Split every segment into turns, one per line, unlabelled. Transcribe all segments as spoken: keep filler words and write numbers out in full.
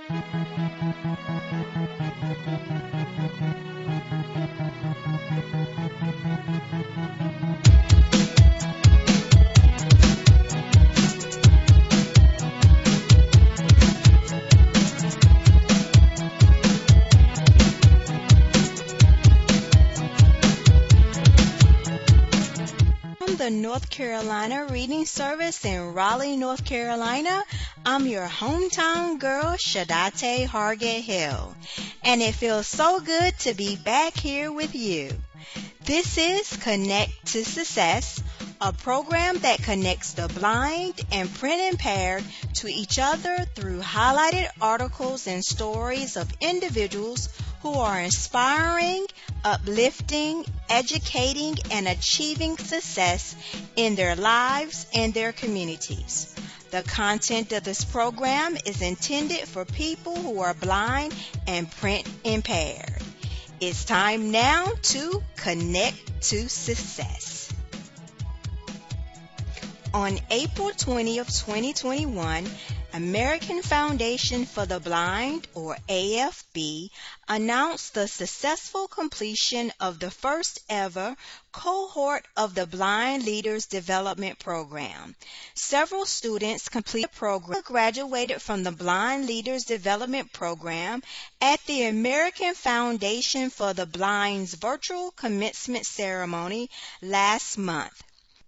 From the North Carolina Reading Service in Raleigh, North Carolina, I'm your hometown girl, Shadate Hargett Hill, and it feels so good to be back here with you. This is Connect to Success, a program that connects the blind and print impaired to each other through highlighted articles and stories of individuals who are inspiring, uplifting, educating, and achieving success in their lives and their communities. The content of this program is intended for people who are blind and print impaired. It's time now to connect to success. On April twentieth, twenty twenty-one, American Foundation for the Blind, or A F B, announced the successful completion of the first ever cohort of the Blind Leaders Development Program. Several students completed the program, graduated from the Blind Leaders Development Program at the American Foundation for the Blind's virtual commencement ceremony last month.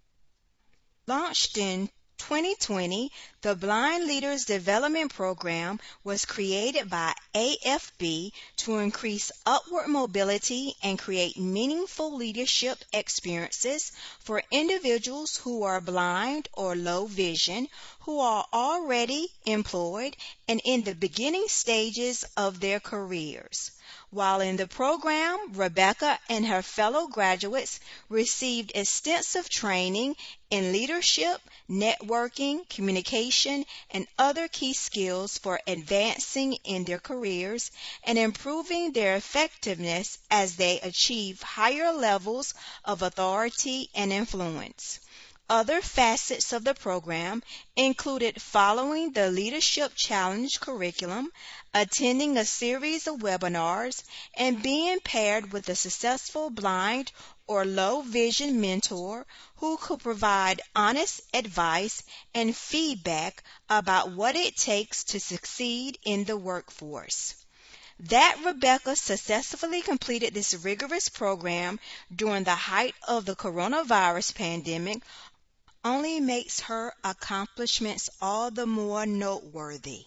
Launched in twenty twenty, the Blind Leaders Development Program was created by A F B to increase upward mobility and create meaningful leadership experiences for individuals who are blind or low vision, who are already employed and in the beginning stages of their careers. While in the program, Rebecca and her fellow graduates received extensive training in leadership, networking, communication, and other key skills for advancing in their careers and improving their effectiveness as they achieve higher levels of authority and influence. Other facets of the program included following the Leadership Challenge curriculum, attending a series of webinars, and being paired with a successful blind or low vision mentor who could provide honest advice and feedback about what it takes to succeed in the workforce. That Rebecca successfully completed this rigorous program during the height of the coronavirus pandemic only makes her accomplishments all the more noteworthy.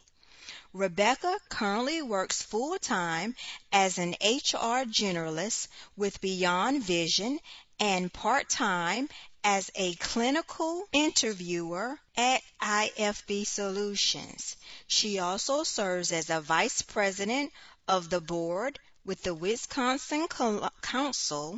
Rebecca currently works full-time as an H R generalist with Beyond Vision and part-time as a clinical interviewer at I F B Solutions. She also serves as a vice president of the board with the Wisconsin Council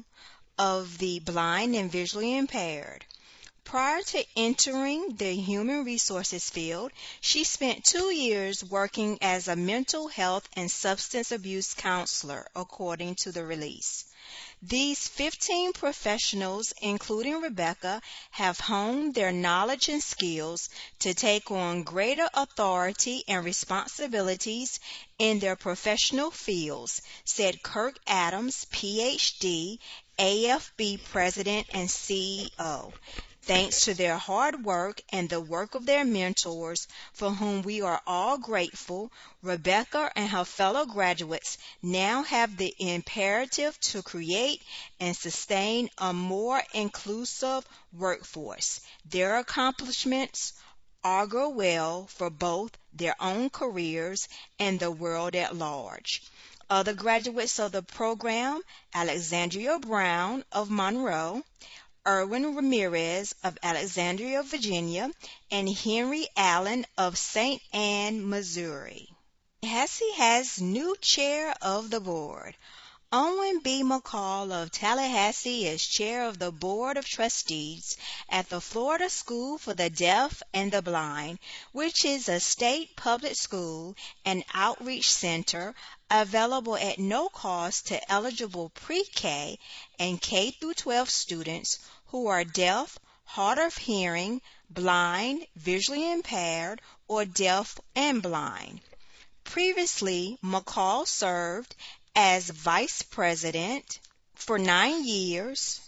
of the Blind and Visually Impaired. Prior to entering the human resources field, she spent two years working as a mental health and substance abuse counselor, according to the release. These fifteen professionals, including Rebecca, have honed their knowledge and skills to take on greater authority and responsibilities in their professional fields, said Kirk Adams, P H D, A F B President and C E O. Thanks to their hard work and the work of their mentors, for whom we are all grateful, Rebecca and her fellow graduates now have the imperative to create and sustain a more inclusive workforce. Their accomplishments augur well for both their own careers and the world at large. Other graduates of the program, Alexandria Brown of Monroe, Erwin Ramirez of Alexandria, Virginia, and Henry Allen of Saint Ann, Missouri. Tallahassee has new chair of the board. Owen B. McCall of Tallahassee is chair of the Board of Trustees at the Florida School for the Deaf and the Blind, which is a state public school and outreach center available at no cost to eligible pre-K and K through twelve students who are deaf, hard of hearing, blind, visually impaired, or deaf and blind. Previously, McCall served as vice president for nine years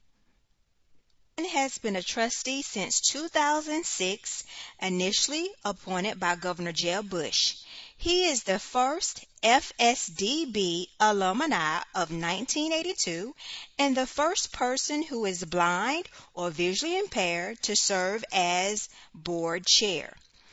and has been a trustee since two thousand six, initially appointed by Governor Jeb Bush. He is the first F S D B alumni of nineteen eighty-two and the first person who is blind or visually impaired to serve as board chair.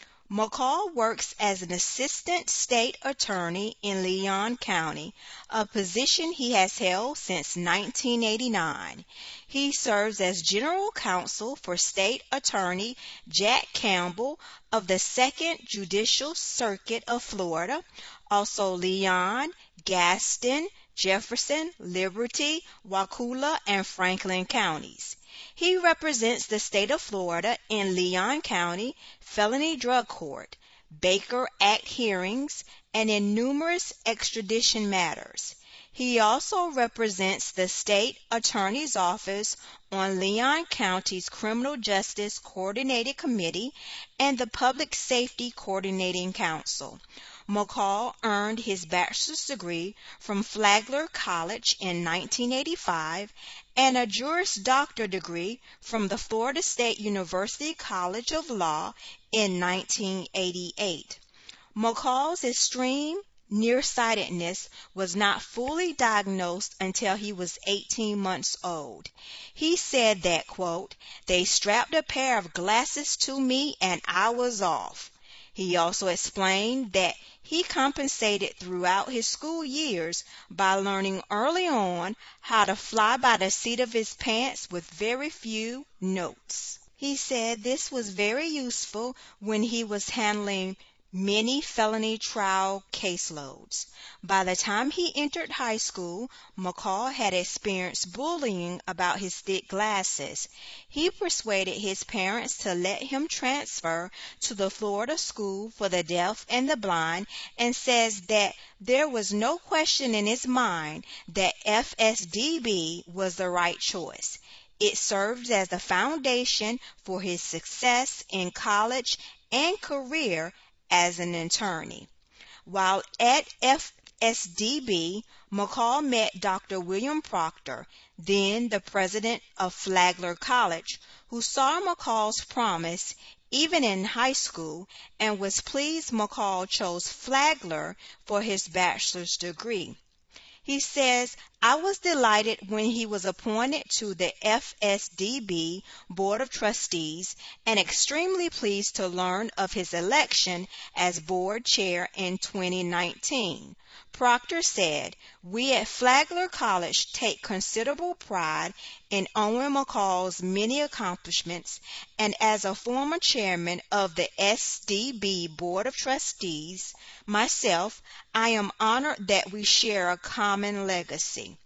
McCall works as an assistant state attorney in Leon County, a position he has held since nineteen eighty-nine. He serves as general counsel for State Attorney Jack Campbell of the Second Judicial Circuit of Florida, also Leon, Gaston, Jefferson, Liberty, Wakulla, and Franklin counties. He represents the state of Florida in Leon County Felony Drug Court, Baker Act hearings, and in numerous extradition matters. He also represents the State Attorney's Office on Leon County's Criminal Justice Coordinating Committee and the Public Safety Coordinating Council. McCall earned his bachelor's degree from Flagler College in nineteen eighty-five and a Juris Doctor degree from the Florida State University College of Law in nineteen eighty-eight. McCall's extreme nearsightedness was not fully diagnosed until he was eighteen months old. He said that, quote, "They strapped a pair of glasses to me and I was off." He also explained that he compensated throughout his school years by learning early on how to fly by the seat of his pants with very few notes. He said this was very useful when he was handling many felony trial caseloads. By the time he entered high school, McCall had experienced bullying about his thick glasses. He persuaded his parents to let him transfer to the Florida School for the Deaf and the Blind and says that there was no question in his mind that F S D B was the right choice. It served as the foundation for his success in college and career as an attorney. While at F S D B, McCall met Doctor William Proctor, then the president of Flagler College, who saw McCall's promise even in high school and was pleased McCall chose Flagler for his bachelor's degree. He says, "I was delighted when he was appointed to the F S D B Board of Trustees and extremely pleased to learn of his election as board chair in twenty nineteen. Proctor said, "We at Flagler College take considerable pride in Owen McCall's many accomplishments, and as a former chairman of the S D B Board of Trustees, myself, I am honored that we share a common legacy."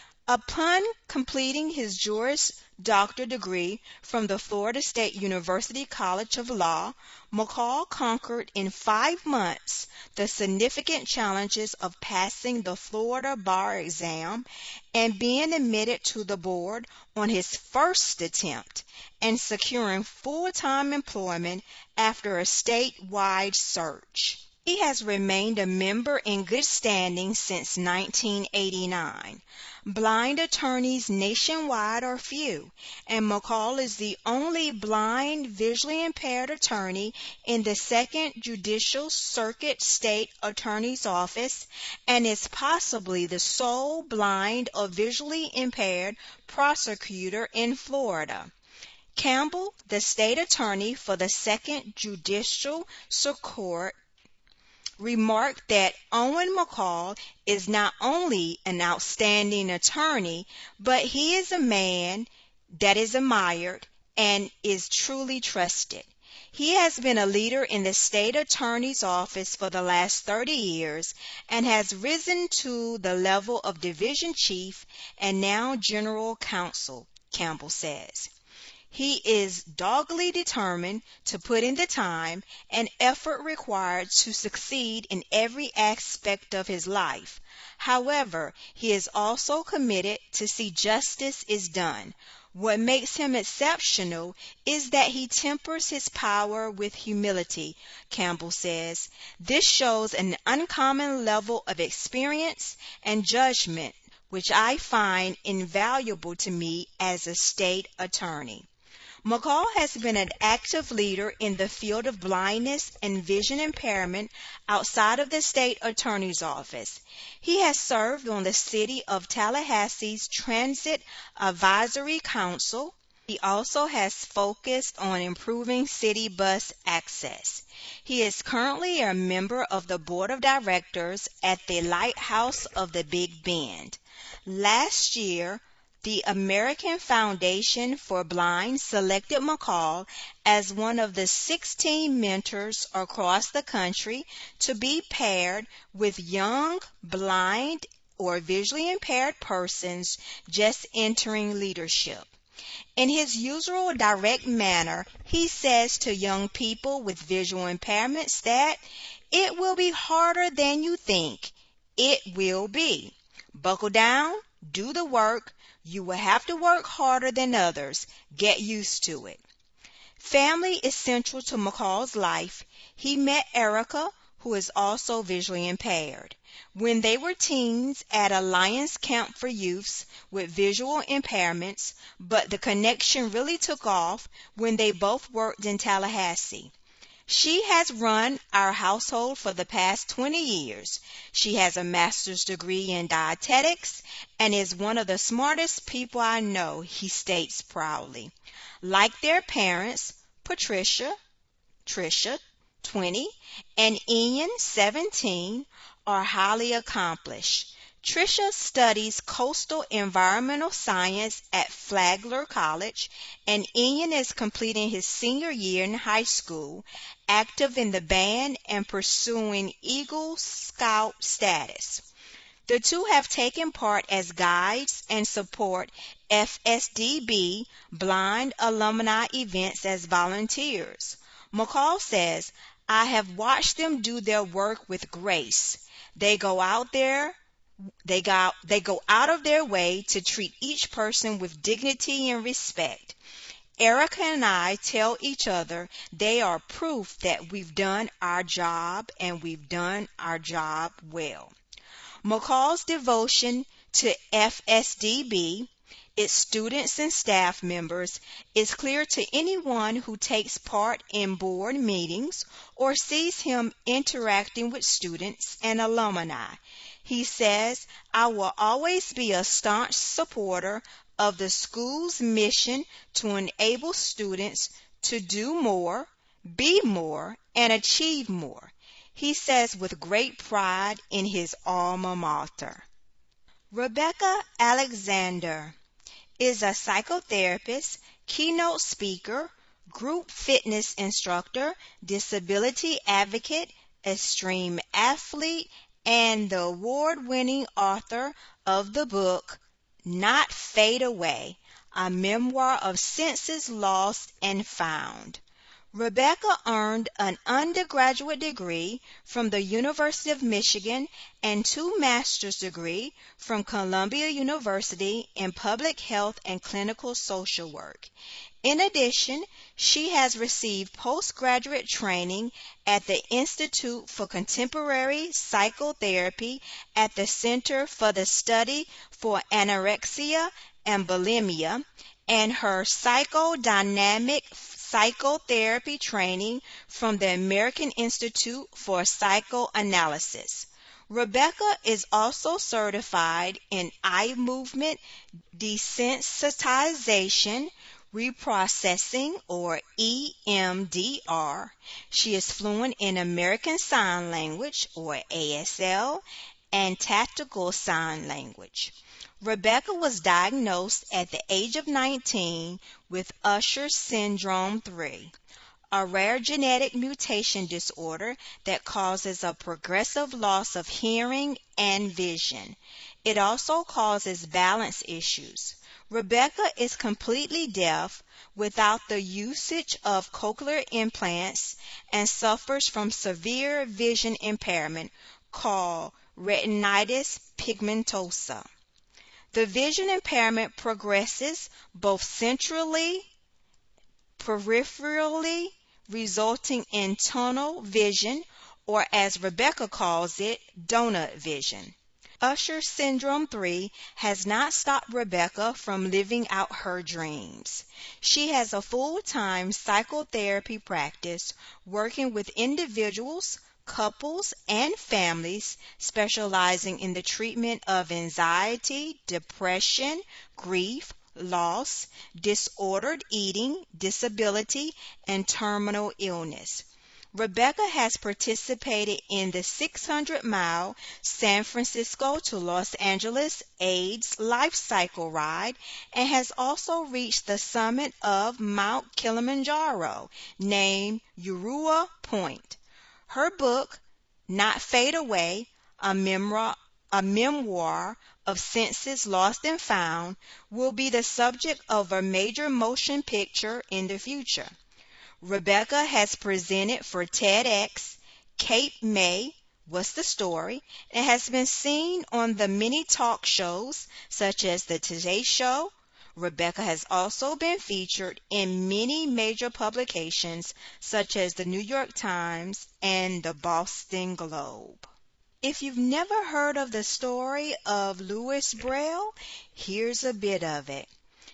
Upon completing his Juris Doctor degree from the Florida State University College of Law, McCall conquered in five months the significant challenges of passing the Florida bar exam and being admitted to the board on his first attempt and securing full-time employment after a statewide search. He has remained a member in good standing since nineteen eighty-nine. Blind attorneys nationwide are few, and McCall is the only blind, visually impaired attorney in the Second Judicial Circuit State Attorney's Office and is possibly the sole blind or visually impaired prosecutor in Florida. Campbell, the state attorney for the Second Judicial Circuit, remarked that Owen McCall is not only an outstanding attorney, but he is a man that is admired and is truly trusted. He has been a leader in the state attorney's office for the last thirty years and has risen to the level of division chief and now general counsel, Campbell says. He is doggedly determined to put in the time and effort required to succeed in every aspect of his life. However, he is also committed to see justice is done. What makes him exceptional is that he tempers his power with humility, Campbell says. This shows an uncommon level of experience and judgment, which I find invaluable to me as a state attorney. McCall has been an active leader in the field of blindness and vision impairment outside of the state attorney's office. He has served on the City of Tallahassee's Transit Advisory Council. He also has focused on improving city bus access. He is currently a member of the board of directors at the Lighthouse of the Big Bend. Last year, the American Foundation for Blind selected McCall as one of the sixteen mentors across the country to be paired with young, blind, or visually impaired persons just entering leadership. In his usual direct manner, he says to young people with visual impairments that it will be harder than you think. It will be. Buckle down, do the work. You will have to work harder than others. Get used to it. Family is central to McCall's life. He met Erica, who is also visually impaired, when they were teens at a Lions Camp for youths with visual impairments, but the connection really took off when they both worked in Tallahassee. She has run our household for the past twenty years. She has a master's degree in dietetics and is one of the smartest people I know, he states proudly. Like their parents, Patricia, Tricia, twenty, and Ian, seventeen, are highly accomplished. Tricia studies coastal environmental science at Flagler College, and Ian is completing his senior year in high school, active in the band and pursuing Eagle Scout status. The two have taken part as guides and support F S D B blind alumni events as volunteers. McCall says, I have watched them do their work with grace. They go out there They go, they go out of their way to treat each person with dignity and respect. Erica and I tell each other they are proof that we've done our job and we've done our job well. McCall's devotion to F S D B, its students and staff members, is clear to anyone who takes part in board meetings or sees him interacting with students and alumni. He says, I will always be a staunch supporter of the school's mission to enable students to do more, be more, and achieve more. He says with great pride in his alma mater. Rebecca Alexander is a psychotherapist, keynote speaker, group fitness instructor, disability advocate, extreme athlete, and the award-winning author of the book Not Fade Away, a memoir of senses lost and found. Rebecca earned an undergraduate degree from the University of Michigan and two master's degrees from Columbia University in public health and clinical social work. In addition, she has received postgraduate training at the Institute for Contemporary Psychotherapy at the Center for the Study for Anorexia and Bulimia, and her psychodynamic psychotherapy training from the American Institute for Psychoanalysis. Rebecca is also certified in eye movement desensitization reprocessing, or E M D R. She is fluent in American Sign Language, or A S L, and Tactical Sign Language. Rebecca was diagnosed at the age of nineteen with Usher syndrome three, a rare genetic mutation disorder that causes a progressive loss of hearing and vision. It also causes balance issues. Rebecca is completely deaf without the usage of cochlear implants and suffers from severe vision impairment called retinitis pigmentosa. The vision impairment progresses both centrally, peripherally, resulting in tunnel vision, or as Rebecca calls it, donut vision. Usher syndrome three has not stopped Rebecca from living out her dreams. She has a full-time psychotherapy practice working with individuals, couples, and families specializing in the treatment of anxiety, depression, grief, loss, disordered eating, disability, and terminal illness. Rebecca has participated in the six hundred mile San Francisco to Los Angeles AIDS Life Cycle Ride and has also reached the summit of Mount Kilimanjaro, named Urua Point. Her book, Not Fade Away, a memoir, a memoir of senses lost and found, will be the subject of a major motion picture in the future. Rebecca has presented for TEDx, Cape May, What's the Story, and has been seen on the many talk shows such as The Today Show. Rebecca has also been featured in many major publications such as the New York Times and the Boston Globe. If you've never heard of the story of Louis Braille, here's a bit of it.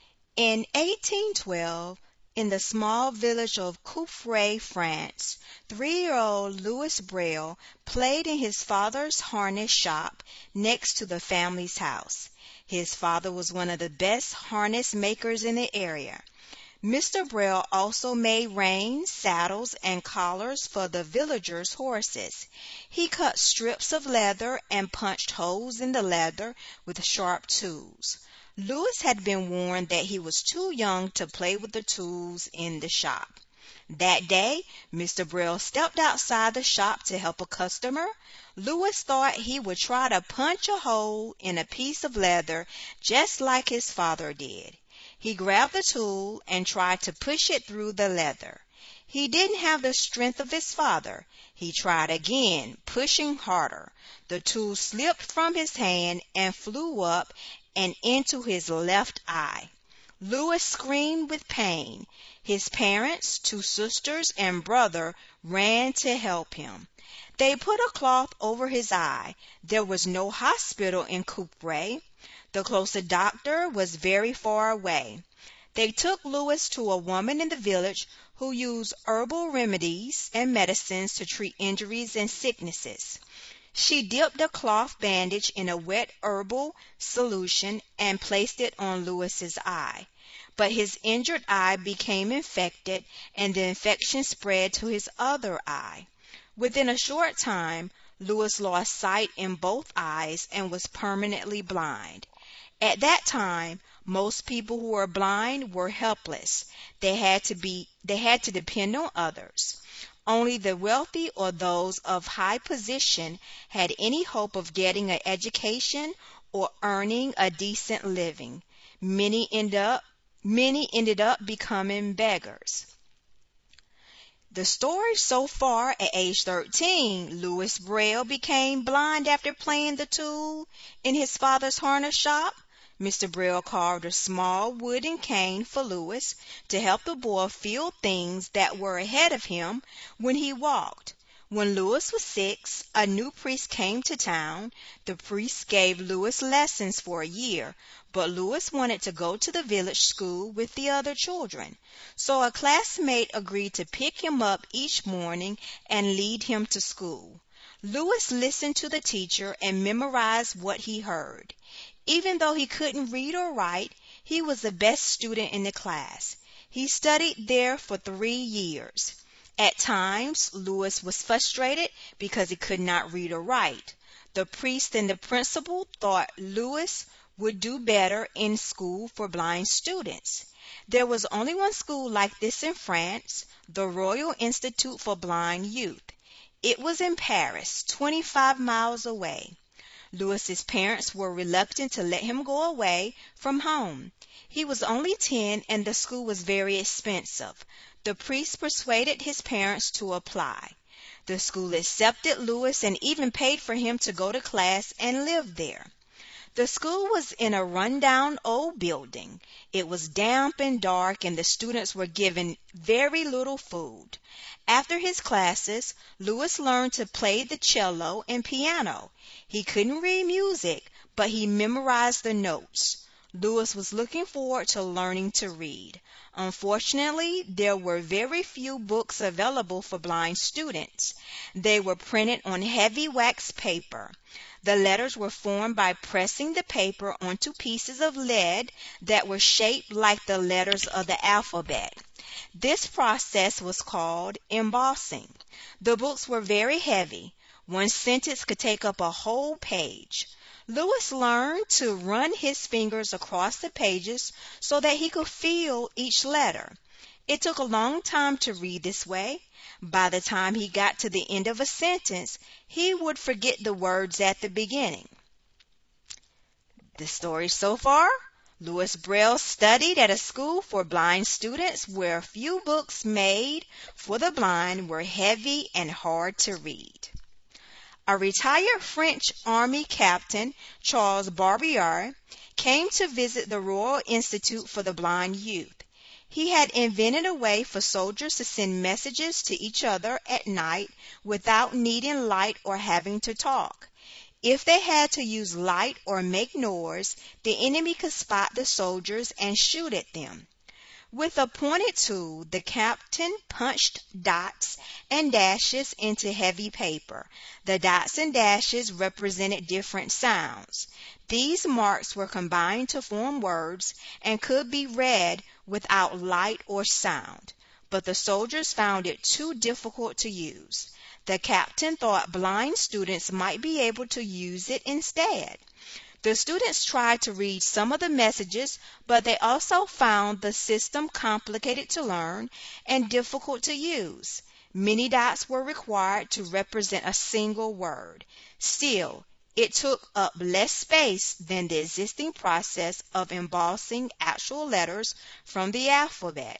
In eighteen twelve, in the small village of Coupvray, France, three-year-old Louis Braille played in his father's harness shop next to the family's house. His father was one of the best harness makers in the area. Mister Braille also made reins, saddles, and collars for the villagers' horses. He cut strips of leather and punched holes in the leather with sharp tools. Louis had been warned that he was too young to play with the tools in the shop. That day, Mister Braille stepped outside the shop to help a customer. Louis thought he would try to punch a hole in a piece of leather just like his father did. He grabbed the tool and tried to push it through the leather. He didn't have the strength of his father. He tried again, pushing harder. The tool slipped from his hand and flew up and into his left eye. Louis screamed with pain. His parents, two sisters, and brother ran to help him. They put a cloth over his eye. There was no hospital in Coupvray. The closest doctor was very far away. They took Louis to a woman in the village who used herbal remedies and medicines to treat injuries and sicknesses. She dipped a cloth bandage in a wet herbal solution and placed it on Louis's eye. But his injured eye became infected, and the infection spread to his other eye. Within a short time, Louis lost sight in both eyes and was permanently blind. At that time, most people who were blind were helpless. They had to be, they had to depend on others. Only the wealthy or those of high position had any hope of getting an education or earning a decent living. Many end up, many ended up becoming beggars. The story so far, at age thirteen, Louis Braille became blind after playing the tool in his father's harness shop. Mister Braille carved a small wooden cane for Louis to help the boy feel things that were ahead of him when he walked. When Louis was six, a new priest came to town. The priest gave Louis lessons for a year, but Louis wanted to go to the village school with the other children. So a classmate agreed to pick him up each morning and lead him to school. Louis listened to the teacher and memorized what he heard. Even though he couldn't read or write, he was the best student in the class. He studied there for three years. At times, Louis was frustrated because he could not read or write. The priest and the principal thought Louis would do better in school for blind students. There was only one school like this in France, the Royal Institute for Blind Youth. It was in Paris, twenty-five miles away. Louis's parents were reluctant to let him go away from home. He was only ten and the school was very expensive. The priest persuaded his parents to apply. The school accepted Louis and even paid for him to go to class and live there. The school was in a rundown old building. It was damp and dark, and the students were given very little food. After his classes, Lewis learned to play the cello and piano. He couldn't read music, but he memorized the notes. Lewis was looking forward to learning to read. Unfortunately, there were very few books available for blind students. They were printed on heavy wax paper. The letters were formed by pressing the paper onto pieces of lead that were shaped like the letters of the alphabet. This process was called embossing. The books were very heavy. One sentence could take up a whole page. Lewis learned to run his fingers across the pages so that he could feel each letter. It took a long time to read this way. By the time he got to the end of a sentence, he would forget the words at the beginning. The story so far? Louis Braille studied at a school for blind students where few books made for the blind were heavy and hard to read. A retired French Army captain, Charles Barbier, came to visit the Royal Institute for the Blind Youth. He had invented a way for soldiers to send messages to each other at night without needing light or having to talk. If they had to use light or make noise, the enemy could spot the soldiers and shoot at them. With a pointed tool, the captain punched dots and dashes into heavy paper. The dots and dashes represented different sounds. These marks were combined to form words and could be read without light or sound, but the soldiers found it too difficult to use. The captain thought blind students might be able to use it instead. The students tried to read some of the messages, but they also found the system complicated to learn and difficult to use. Many dots were required to represent a single word. Still, it took up less space than the existing process of embossing actual letters from the alphabet.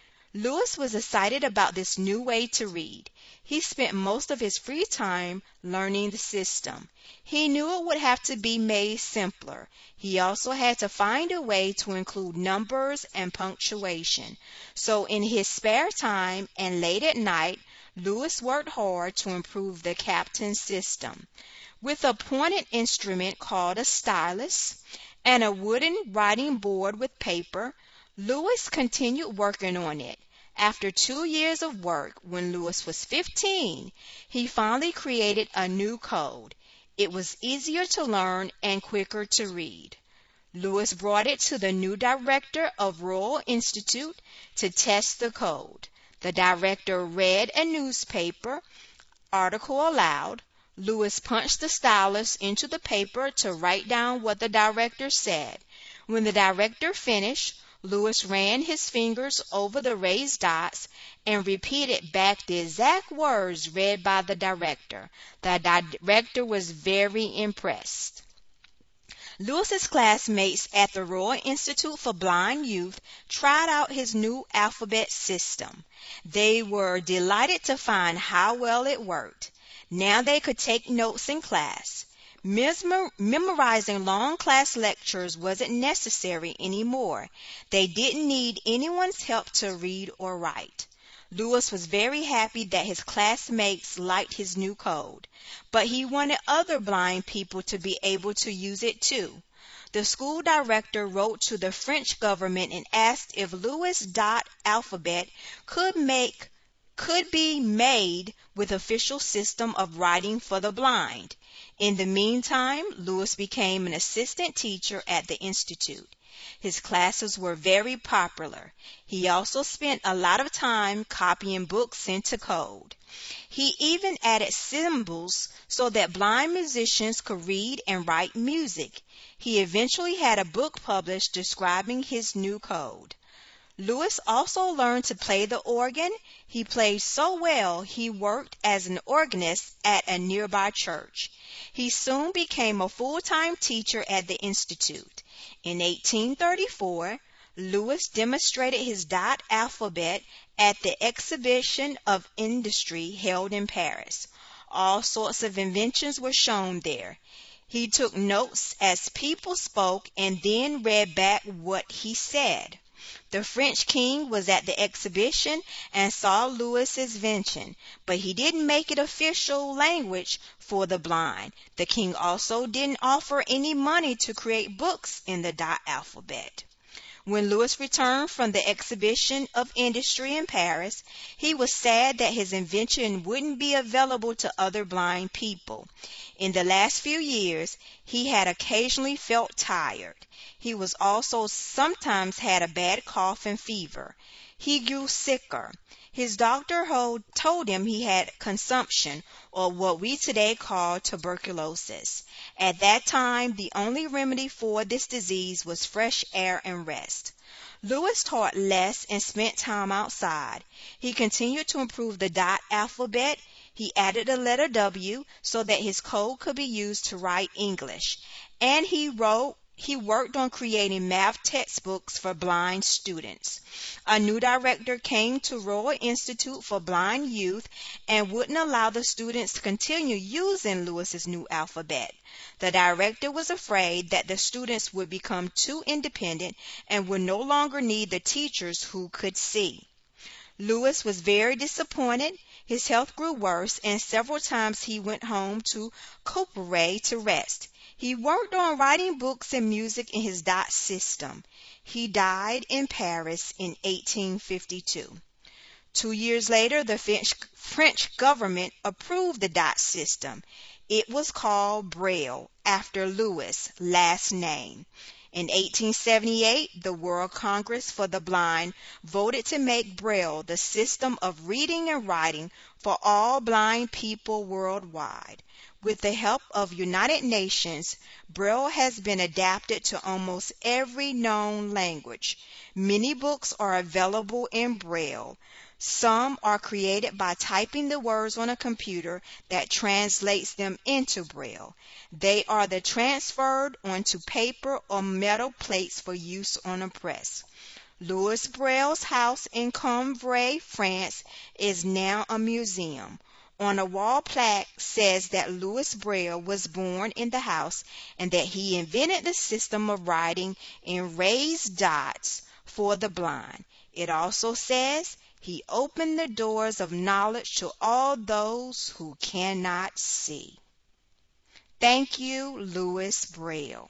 Lewis was excited about this new way to read. He spent most of his free time learning the system. He knew it would have to be made simpler. He also had to find a way to include numbers and punctuation. So in his spare time and late at night, Lewis worked hard to improve the captain's system. With a pointed instrument called a stylus and a wooden writing board with paper, Lewis continued working on it. After two years of work, when Lewis was fifteen, he finally created a new code. It was easier to learn and quicker to read. Lewis brought it to the new director of Royal Institute to test the code. The director read a newspaper article aloud. Lewis punched the stylus into the paper to write down what the director said. When the director finished, Lewis ran his fingers over the raised dots and repeated back the exact words read by the director. The director was very impressed. Lewis's classmates at the Royal Institute for Blind Youth tried out his new alphabet system. They were delighted to find how well it worked. Now they could take notes in class. Mesmer- memorizing long class lectures wasn't necessary anymore. They didn't need anyone's help to read or write. Lewis was very happy that his classmates liked his new code, but he wanted other blind people to be able to use it too. The school director wrote to the French government and asked if Lewis' dot alphabet could make could be made with official system of writing for the blind. In the meantime, Lewis became an assistant teacher at the institute. His classes were very popular. He also spent a lot of time copying books into code. He even added symbols so that blind musicians could read and write music. He eventually had a book published describing his new code. Lewis also learned to play the organ. He played so well he worked as an organist at a nearby church. He soon became a full-time teacher at the institute. In eighteen thirty-four, Lewis demonstrated his dot alphabet at the Exhibition of Industry held in Paris. All sorts of inventions were shown there. He took notes as people spoke and then read back what he said. The French king was at the exhibition and saw Louis's invention, but he didn't make it official language for the blind. The king also didn't offer any money to create books in the dot alphabet. When Louis returned from the exhibition of industry in Paris, he was sad that his invention wouldn't be available to other blind people. In the last few years, he had occasionally felt tired. He was also sometimes had a bad cough and fever. He grew sicker. His doctor ho- told him he had consumption, or what we today call tuberculosis. At that time, the only remedy for this disease was fresh air and rest. Louis taught less and spent time outside. He continued to improve the dot alphabet. He added a letter W so that his code could be used to write English. And he wrote He worked on creating math textbooks for blind students. A new director came to Royal Institute for Blind Youth and wouldn't allow the students to continue using Louis's new alphabet. The director was afraid that the students would become too independent and would no longer need the teachers who could see. Louis was very disappointed. His health grew worse, and several times he went home to Couperet to rest. He worked on writing books and music in his dot system. He died in Paris in eighteen fifty-two. Two years later, the French, French government approved the dot system. It was called Braille, after Louis' last name. In eighteen seventy-eight, the World Congress for the Blind voted to make Braille the system of reading and writing for all blind people worldwide. With the help of United Nations, Braille has been adapted to almost every known language. Many books are available in Braille. Some are created by typing the words on a computer that translates them into Braille. They are then transferred onto paper or metal plates for use on a press. Louis Braille's house in Combray, France, is now a museum. On a wall plaque says that Louis Braille was born in the house and that he invented the system of writing in raised dots for the blind. It also says he opened the doors of knowledge to all those who cannot see. Thank you, Louis Braille.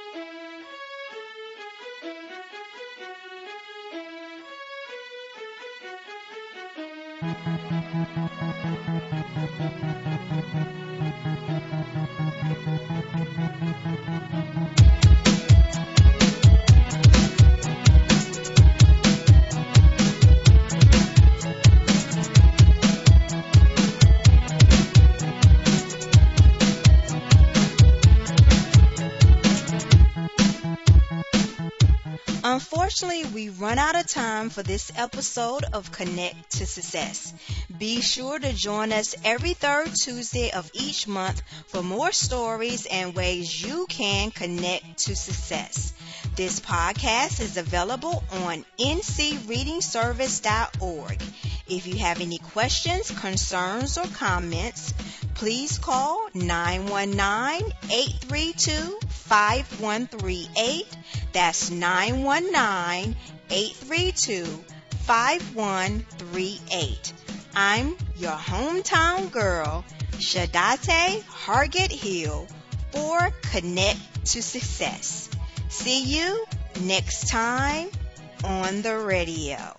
Unfortunately, we run out of time for this episode of Connect to Success. Be sure to join us every third Tuesday of each month for more stories and ways you can connect to success. This podcast is available on n c reading service dot org. If you have any questions, concerns, or comments, please call nine one nine, eight three two, five one three eight. That's nine one nine, eight three two, five one three eight. I'm your hometown girl, Shadate Hargett Hill, for Connect to Success. See you next time on the radio.